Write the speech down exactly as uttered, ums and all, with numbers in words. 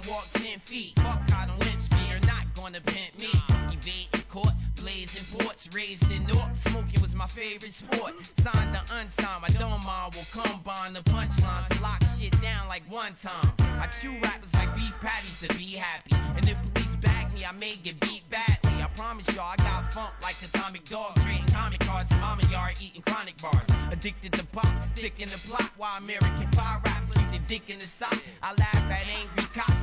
walk ten feet. Fuck how them lips be, you're not gonna pimp me. Evading court, blazing ports, raised in North. Smoking was my favorite sport. Signed the unsigned, my don't mind will combine the punchlines. Lock shit down like one time. I chew rappers like beef patties to be happy. And if police bag me, I may get beat badly. I promise y'all, I got funk like Atomic Dog, trading comic cards in mama yard, eating chronic bars. Addicted to pop, thick in the plot, while American Pie raps keep the dick in the sock. I laugh at angry cops